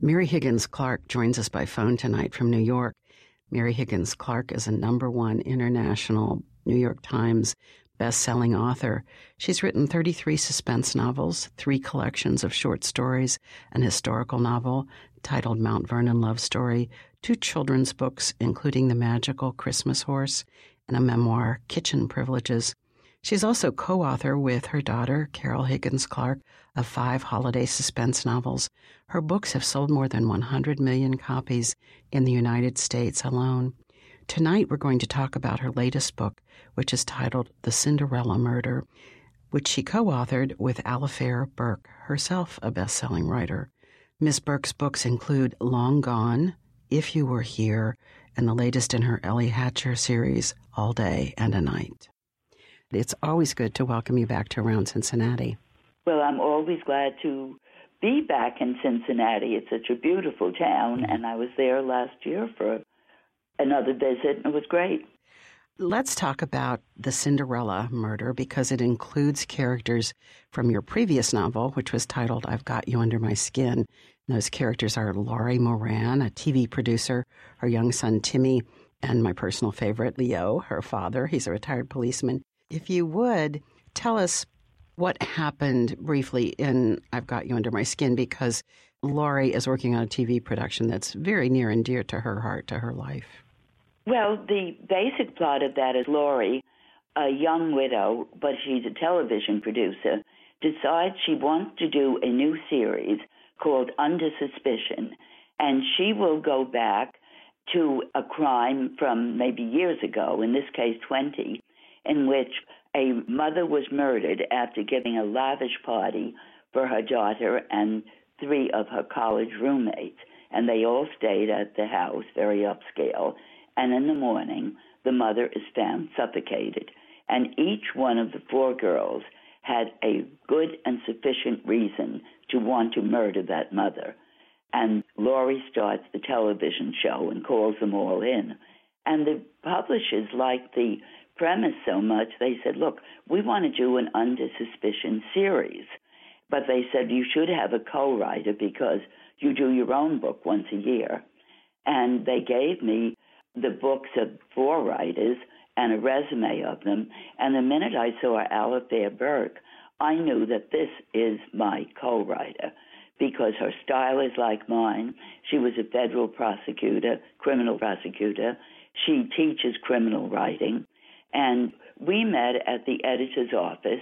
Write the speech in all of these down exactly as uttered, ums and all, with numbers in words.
Mary Higgins Clark joins us by phone tonight from New York. Mary Higgins Clark is a number one international New York Times best-selling author. She's written thirty-three suspense novels, three collections of short stories, an historical novel titled Mount Vernon Love Story, two children's books, including The Magical Christmas Horse, and a memoir, Kitchen Privileges. She's also co-author with her daughter, Carol Higgins Clark, of five holiday suspense novels. Her books have sold more than one hundred million copies in the United States alone. Tonight, we're going to talk about her latest book, which is titled The Cinderella Murder, which she co-authored with Alifair Burke, herself a best-selling writer. Miz Burke's books include Long Gone, If You Were Here, and the latest in her Ellie Hatcher series, All Day and a Night. It's always good to welcome you back to Around Cincinnati. Well, I'm always glad to be back in Cincinnati. It's such a beautiful town, and I was there last year for another visit, and it was great. Let's talk about The Cinderella Murder, because it includes characters from your previous novel, which was titled I've Got You Under My Skin. And those characters are Laurie Moran, a T V producer, her young son Timmy, and my personal favorite, Leo, her father. He's a retired policeman. If you would, tell us what happened briefly in I've Got You Under My Skin, because Laurie is working on a T V production that's very near and dear to her heart, to her life. Well, the basic plot of that is Laurie, a young widow, but she's a television producer, decides she wants to do a new series called Under Suspicion, and she will go back to a crime from maybe years ago, in this case twenty, in which a mother was murdered after giving a lavish party for her daughter and three of her college roommates. And they all stayed at the house, very upscale. And in the morning, the mother is found suffocated. And each one of the four girls had a good and sufficient reason to want to murder that mother. And Laurie starts the television show and calls them all in. And the publishers liked the premise so much, they said, look, we want to do an Under Suspicion series. But they said you should have a co-writer because you do your own book once a year. And they gave me the books of four writers and a resume of them. And the minute I saw Alifair Burke, I knew that this is my co-writer because her style is like mine. She was a federal prosecutor, criminal prosecutor. She teaches criminal writing. And we met at the editor's office,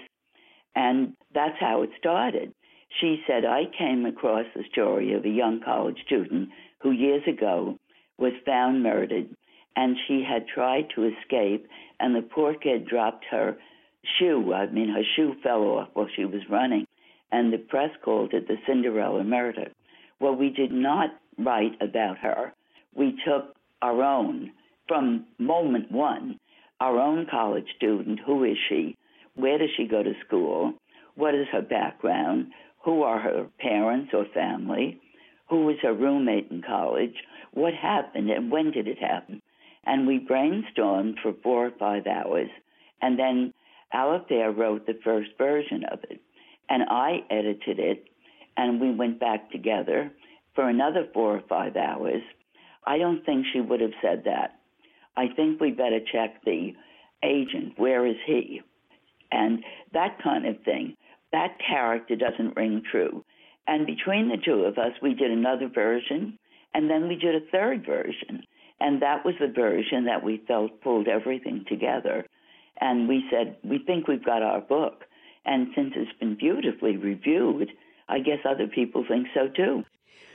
and that's how it started. She said, I came across the story of a young college student who years ago was found murdered, and she had tried to escape, and the poor kid dropped her shoe. I mean, her shoe fell off while she was running, and the press called it the Cinderella Murder. Well, we did not write about her. We took our own from moment one. Our own college student, who is she? Where does she go to school? What is her background? Who are her parents or family? Who was her roommate in college? What happened and when did it happen? And we brainstormed for four or five hours. And then Alifair wrote the first version of it. And I edited it, and we went back together for another four or five hours. I don't think she would have said that. I think we better check the agent. Where is he? And that kind of thing. That character doesn't ring true. And between the two of us, we did another version, and then we did a third version. And that was the version that we felt pulled everything together. And we said, we think we've got our book. And since it's been beautifully reviewed, I guess other people think so too.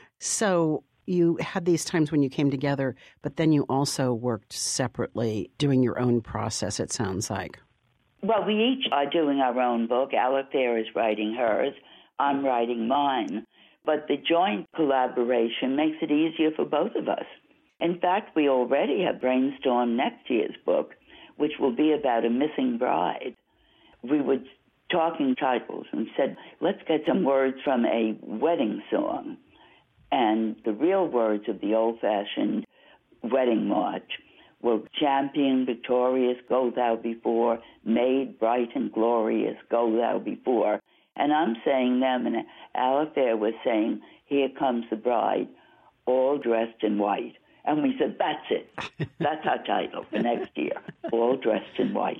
So you had these times when you came together, but then you also worked separately, doing your own process, it sounds like. Well, we each are doing our own book. Alifair is writing hers. I'm writing mine. But the joint collaboration makes it easier for both of us. In fact, we already have brainstormed next year's book, which will be about a missing bride. We were talking titles and said, let's get some words from a wedding song. And the real words of the old-fashioned wedding march were champion, victorious, go thou before, maid, bright and glorious, go thou before. And I'm saying them, and Alifair was saying, "Here comes the bride, all dressed in white." And we said, that's it. That's our title for next year, all dressed in white.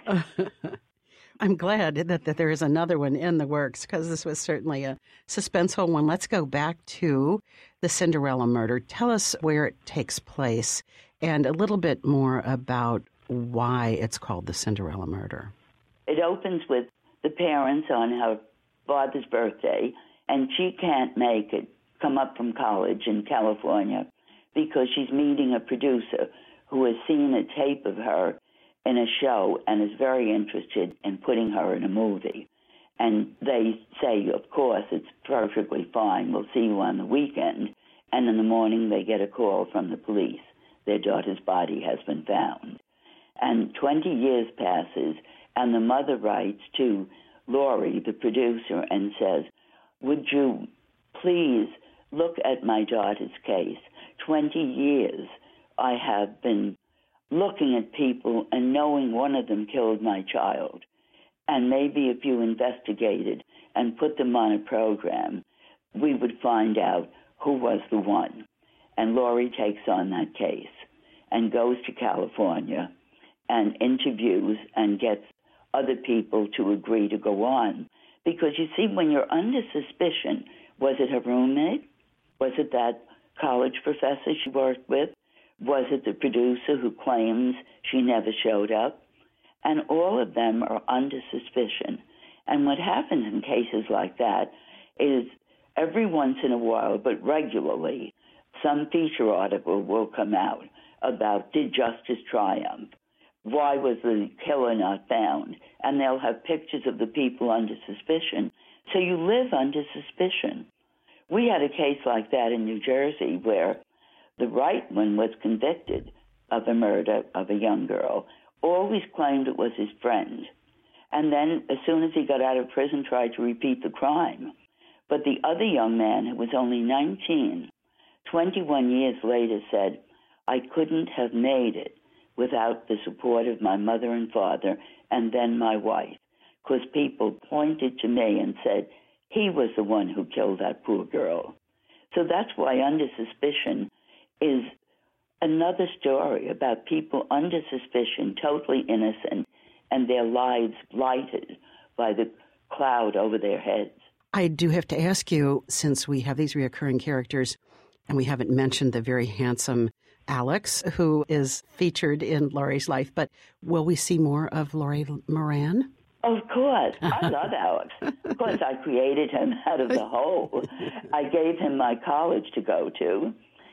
I'm glad that, that there is another one in the works, because this was certainly a suspenseful one. Let's go back to the Cinderella murder. Tell us where it takes place and a little bit more about why it's called the Cinderella murder. It opens with the parents on her father's birthday, and she can't make it, come up from college in California, because she's meeting a producer who has seen a tape of her in a show and is very interested in putting her in a movie. And they say, of course, it's perfectly fine. We'll see you on the weekend. And in the morning, they get a call from the police. Their daughter's body has been found. And twenty years passes, and the mother writes to Laurie, the producer, and says, would you please look at my daughter's case? twenty years I have been looking at people and knowing one of them killed my child. And maybe if you investigated and put them on a program, we would find out who was the one. And Laurie takes on that case and goes to California and interviews and gets other people to agree to go on. Because you see, when you're under suspicion, was it her roommate? Was it that college professor she worked with? Was it the producer who claims she never showed up? And all of them are under suspicion. And what happens in cases like that is every once in a while, but regularly, some feature article will come out about, did justice triumph? Why was the killer not found? And they'll have pictures of the people under suspicion. So you live under suspicion. We had a case like that in New Jersey where the Reitman was convicted of a murder of a young girl, always claimed it was his friend, and then as soon as he got out of prison tried to repeat the crime. But the other young man, who was only nineteen, twenty-one years later said, I couldn't have made it without the support of my mother and father and then my wife, because people pointed to me and said, he was the one who killed that poor girl. So that's why Under Suspicion is another story about people under suspicion, totally innocent, and their lives blighted by the cloud over their heads. I do have to ask you, since we have these reoccurring characters, and we haven't mentioned the very handsome Alex, who is featured in Laurie's life, but will we see more of Laurie Moran? Of course. I love Alex. Of course, I created him out of the hole. I gave him my college to go to.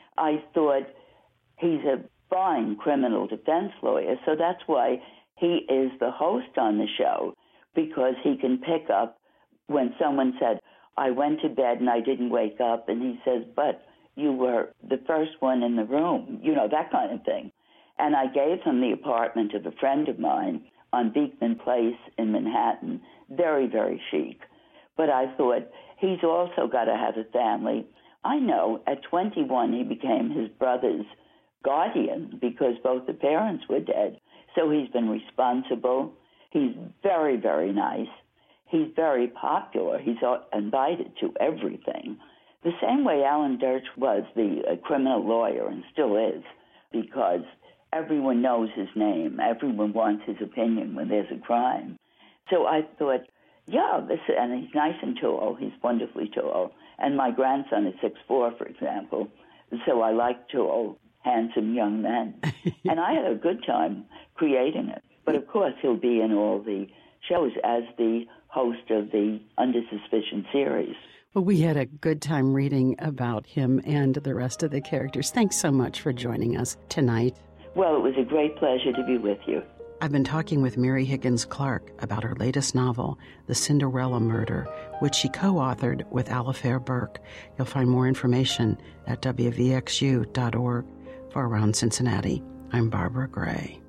I thought he's a fine criminal defense lawyer, so that's why he is the host on the show, because he can pick up when someone said, I went to bed and I didn't wake up, and he says, but you were the first one in the room, you know, that kind of thing. And I gave him the apartment of a friend of mine on Beekman Place in Manhattan, very, very chic. But I thought, he's also got to have a family. I know, at twenty-one, he became his brother's guardian because both the parents were dead. So he's been responsible. He's very, very nice. He's very popular. He's invited to everything. The same way Alan Dirch was the uh, criminal lawyer and still is, because everyone knows his name. Everyone wants his opinion when there's a crime. So I thought, yeah, this, and he's nice and tall. He's wonderfully tall. And my grandson is six foot four, for example. So I like tall, handsome young men. And I had a good time creating it. But of course, he'll be in all the shows as the host of the Under Suspicion series. Well, we had a good time reading about him and the rest of the characters. Thanks so much for joining us tonight. Well, it was a great pleasure to be with you. I've been talking with Mary Higgins Clark about her latest novel, The Cinderella Murder, which she co-authored with Alifair Burke. You'll find more information at W V X U dot org. For Around Cincinnati, I'm Barbara Gray.